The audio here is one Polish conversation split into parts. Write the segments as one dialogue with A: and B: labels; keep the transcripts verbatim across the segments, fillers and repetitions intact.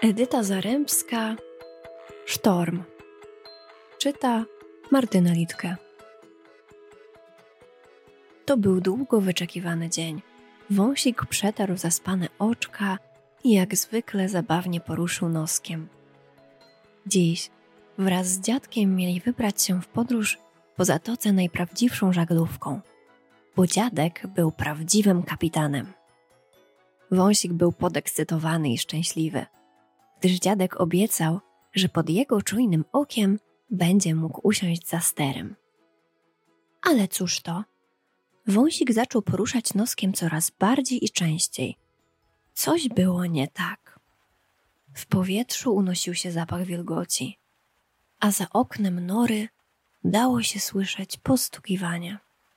A: Edyta Zarębska, Sztorm. Czyta Martyna Litke. To był długo wyczekiwany dzień. Wąsik przetarł zaspane oczka i jak zwykle zabawnie poruszył noskiem. Dziś wraz z dziadkiem mieli wybrać się w podróż po zatoce najprawdziwszą żaglówką, bo dziadek był prawdziwym kapitanem. Wąsik był podekscytowany i szczęśliwy, gdyż dziadek obiecał, że pod jego czujnym okiem będzie mógł usiąść za sterem. Ale cóż to? Wąsik zaczął poruszać noskiem coraz bardziej i częściej. Coś było nie tak. W powietrzu unosił się zapach wilgoci, a za oknem nory dało się słyszeć postukiwanie.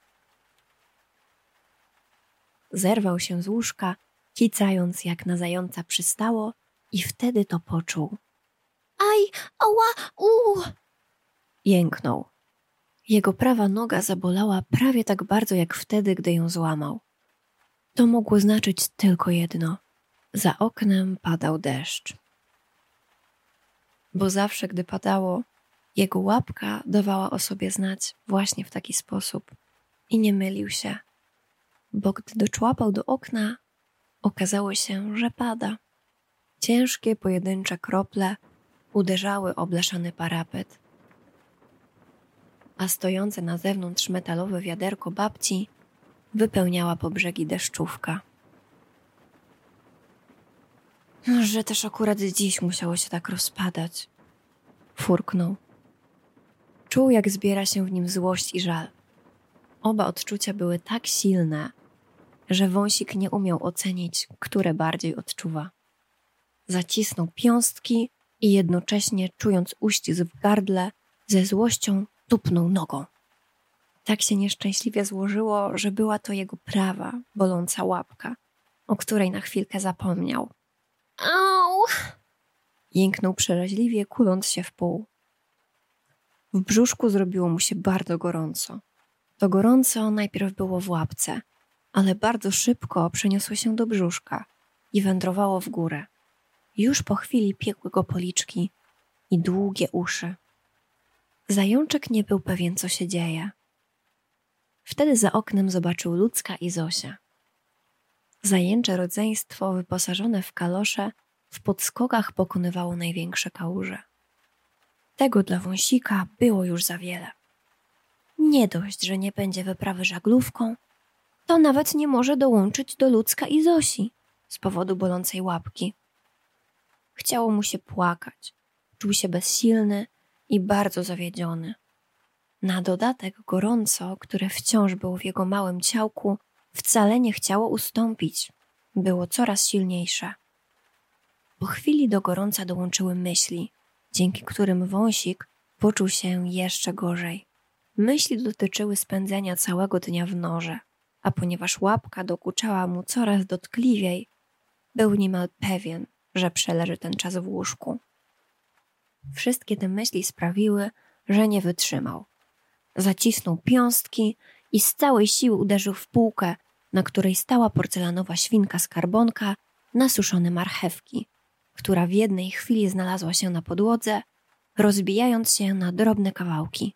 A: Zerwał się z łóżka, kicając jak na zająca przystało, i wtedy to poczuł. Aj, ała, uuu! Jęknął. Jego prawa noga zabolała prawie tak bardzo jak wtedy, gdy ją złamał. To mogło znaczyć tylko jedno. Za oknem padał deszcz. Bo zawsze, gdy padało, jego łapka dawała o sobie znać właśnie w taki sposób. I nie mylił się, bo gdy doczłapał do okna, okazało się, że pada. Ciężkie, pojedyncze krople uderzały o blaszany parapet, a stojące na zewnątrz metalowe wiaderko babci wypełniała po brzegi deszczówka. Że też akurat dziś musiało się tak rozpadać. Furknął. Czuł, jak zbiera się w nim złość i żal. Oba odczucia były tak silne, że wąsik nie umiał ocenić, które bardziej odczuwa. Zacisnął piąstki i jednocześnie, czując uścisk w gardle, ze złością tupnął nogą. Tak się nieszczęśliwie złożyło, że była to jego prawa, boląca łapka, o której na chwilkę zapomniał. Au! Jęknął przeraźliwie, kuląc się w pół. W brzuszku zrobiło mu się bardzo gorąco. To gorąco najpierw było w łapce, ale bardzo szybko przeniosło się do brzuszka i wędrowało w górę. Już po chwili piekły go policzki i długie uszy. Zajączek nie był pewien, co się dzieje. Wtedy za oknem zobaczył Lucka i Zosię. Zajęcze rodzeństwo wyposażone w kalosze w podskokach pokonywało największe kałuże. Tego dla wąsika było już za wiele. Nie dość, że nie będzie wyprawy żaglówką, to nawet nie może dołączyć do Lucka i Zosi z powodu bolącej łapki. Chciało mu się płakać, czuł się bezsilny i bardzo zawiedziony. Na dodatek gorąco, które wciąż było w jego małym ciałku, wcale nie chciało ustąpić. Było coraz silniejsze. Po chwili do gorąca dołączyły myśli, dzięki którym wąsik poczuł się jeszcze gorzej. Myśli dotyczyły spędzenia całego dnia w norze, a ponieważ łapka dokuczała mu coraz dotkliwiej, był niemal pewien, że przeleży ten czas w łóżku. Wszystkie te myśli sprawiły, że nie wytrzymał. Zacisnął piąstki i z całej siły uderzył w półkę, na której stała porcelanowa świnka skarbonka na suszone marchewki, która w jednej chwili znalazła się na podłodze, rozbijając się na drobne kawałki.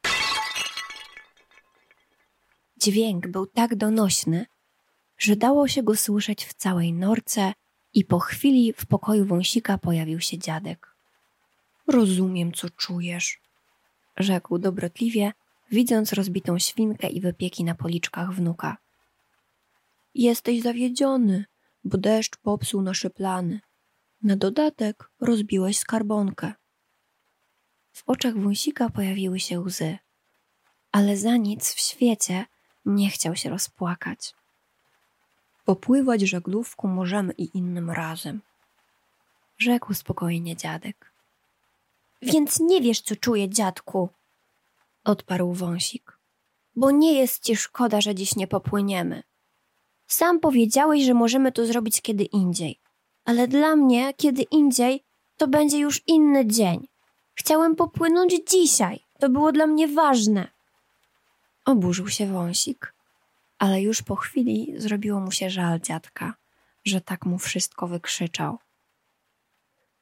A: Dźwięk był tak donośny, że dało się go słyszeć w całej norce i po chwili w pokoju wąsika pojawił się dziadek. Rozumiem, co czujesz, rzekł dobrotliwie, widząc rozbitą świnkę i wypieki na policzkach wnuka. Jesteś zawiedziony, bo deszcz popsuł nasze plany. Na dodatek rozbiłeś skarbonkę. W oczach wąsika pojawiły się łzy, ale za nic w świecie nie chciał się rozpłakać. Popływać żaglówką możemy i innym razem, rzekł spokojnie dziadek. Więc nie wiesz, co czuję, dziadku, odparł wąsik, bo nie jest ci szkoda, że dziś nie popłyniemy. Sam powiedziałeś, że możemy to zrobić kiedy indziej, ale dla mnie kiedy indziej to będzie już inny dzień. Chciałem popłynąć dzisiaj, to było dla mnie ważne. Oburzył się wąsik, ale już po chwili zrobiło mu się żal dziadka, że tak mu wszystko wykrzyczał.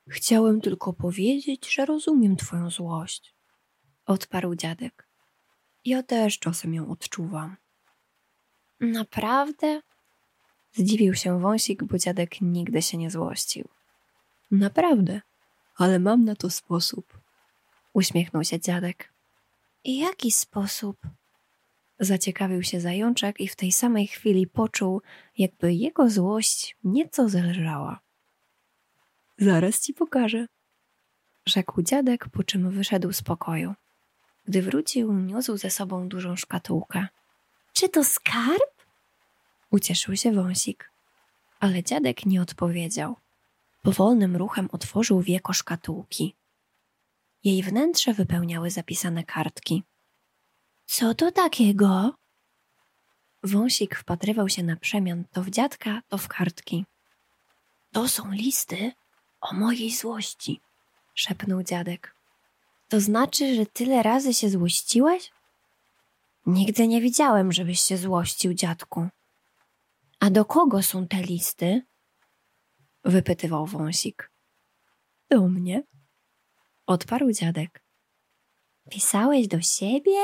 A: Chciałem tylko powiedzieć, że rozumiem twoją złość. Odparł dziadek. Ja też czasem ją odczuwam. Naprawdę? Zdziwił się wąsik, bo dziadek nigdy się nie złościł. Naprawdę, ale mam na to sposób. Uśmiechnął się dziadek. I jaki sposób? Zaciekawił się zajączek i w tej samej chwili poczuł, jakby jego złość nieco zelżała. Zaraz ci pokażę, rzekł dziadek, po czym wyszedł z pokoju. Gdy wrócił, niósł ze sobą dużą szkatułkę. Czy to skarb? Ucieszył się wąsik, ale dziadek nie odpowiedział. Powolnym ruchem otworzył wieko szkatułki. Jej wnętrze wypełniały zapisane kartki. Co to takiego? Wąsik wpatrywał się na przemian to w dziadka, to w kartki. To są listy o mojej złości, szepnął dziadek. To znaczy, że tyle razy się złościłeś? Nigdy nie widziałem, żebyś się złościł, dziadku. A do kogo są te listy? Wypytywał wąsik. Do mnie, odparł dziadek. Pisałeś do siebie?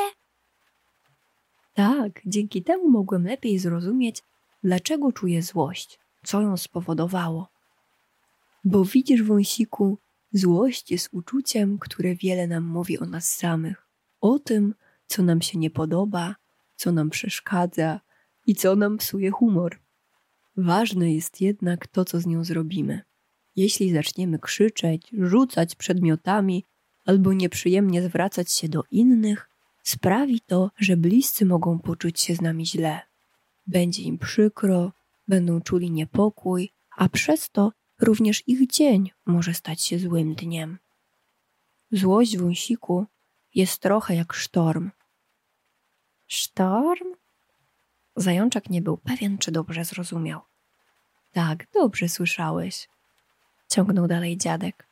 A: Tak, dzięki temu mogłem lepiej zrozumieć, dlaczego czuję złość, co ją spowodowało. Bo widzisz, wąsiku, złość jest uczuciem, które wiele nam mówi o nas samych. O tym, co nam się nie podoba, co nam przeszkadza i co nam psuje humor. Ważne jest jednak to, co z nią zrobimy. Jeśli zaczniemy krzyczeć, rzucać przedmiotami albo nieprzyjemnie zwracać się do innych, sprawi to, że bliscy mogą poczuć się z nami źle. Będzie im przykro, będą czuli niepokój, a przez to również ich dzień może stać się złym dniem. Złość wąsiku jest trochę jak sztorm. Sztorm? Zajączek nie był pewien, czy dobrze zrozumiał. Tak, dobrze słyszałeś, ciągnął dalej dziadek.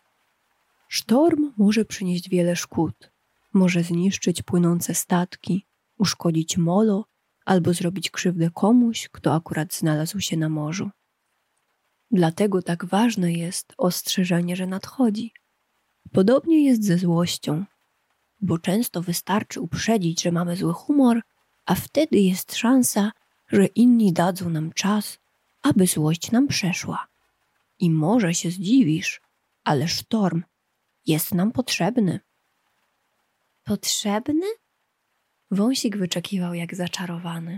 A: Sztorm może przynieść wiele szkód. Może zniszczyć płynące statki, uszkodzić molo albo zrobić krzywdę komuś, kto akurat znalazł się na morzu. Dlatego tak ważne jest ostrzeżenie, że nadchodzi. Podobnie jest ze złością, bo często wystarczy uprzedzić, że mamy zły humor, a wtedy jest szansa, że inni dadzą nam czas, aby złość nam przeszła. I może się zdziwisz, ale sztorm jest nam potrzebny. Potrzebny? Wąsik wyczekiwał jak zaczarowany.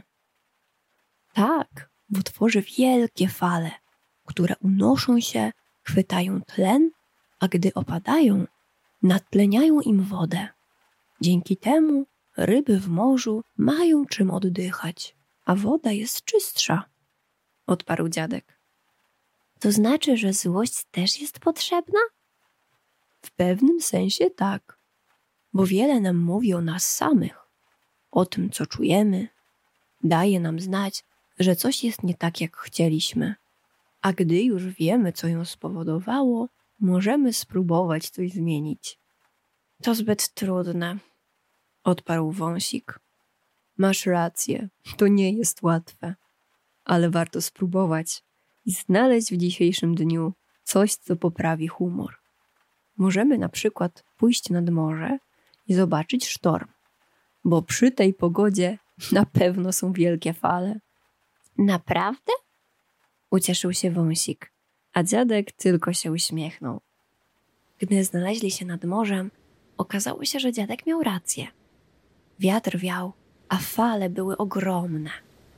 A: Tak, bo tworzy wielkie fale, które unoszą się, chwytają tlen, a gdy opadają, nadtleniają im wodę. Dzięki temu ryby w morzu mają czym oddychać, a woda jest czystsza, odparł dziadek. To znaczy, że złość też jest potrzebna? W pewnym sensie tak, bo wiele nam mówi o nas samych, o tym, co czujemy, daje nam znać, że coś jest nie tak, jak chcieliśmy. A gdy już wiemy, co ją spowodowało, możemy spróbować coś zmienić. To zbyt trudne, odparł wąsik. Masz rację, to nie jest łatwe, ale warto spróbować i znaleźć w dzisiejszym dniu coś, co poprawi humor. Możemy na przykład pójść nad morze i zobaczyć sztorm, bo przy tej pogodzie na pewno są wielkie fale. Naprawdę? Ucieszył się wąsik, a dziadek tylko się uśmiechnął. Gdy znaleźli się nad morzem, okazało się, że dziadek miał rację. Wiatr wiał, a fale były ogromne.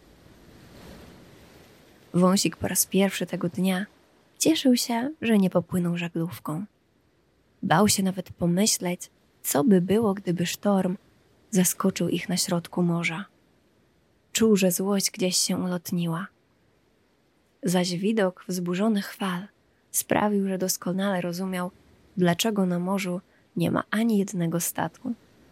A: Wąsik po raz pierwszy tego dnia cieszył się, że nie popłynął żaglówką. Bał się nawet pomyśleć, co by było, gdyby sztorm zaskoczył ich na środku morza. Czuł, że złość gdzieś się ulotniła. Zaś widok wzburzonych fal sprawił, że doskonale rozumiał, dlaczego na morzu nie ma ani jednego statku.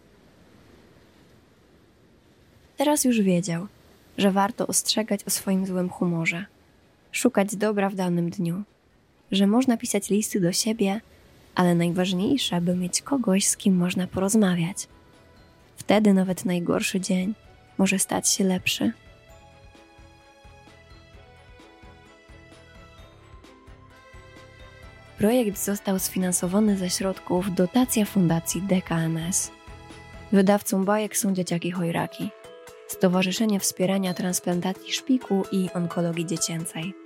A: Teraz już wiedział, że warto ostrzegać o swoim złym humorze, szukać dobra w danym dniu, że można pisać listy do siebie, ale najważniejsze, by mieć kogoś, z kim można porozmawiać. Wtedy nawet najgorszy dzień może stać się lepszy. Projekt został sfinansowany ze środków Dotacja Fundacji D K M S. Wydawcą bajek są Dzieciaki Chojraki, Stowarzyszenie Wspierania Transplantacji Szpiku i Onkologii Dziecięcej.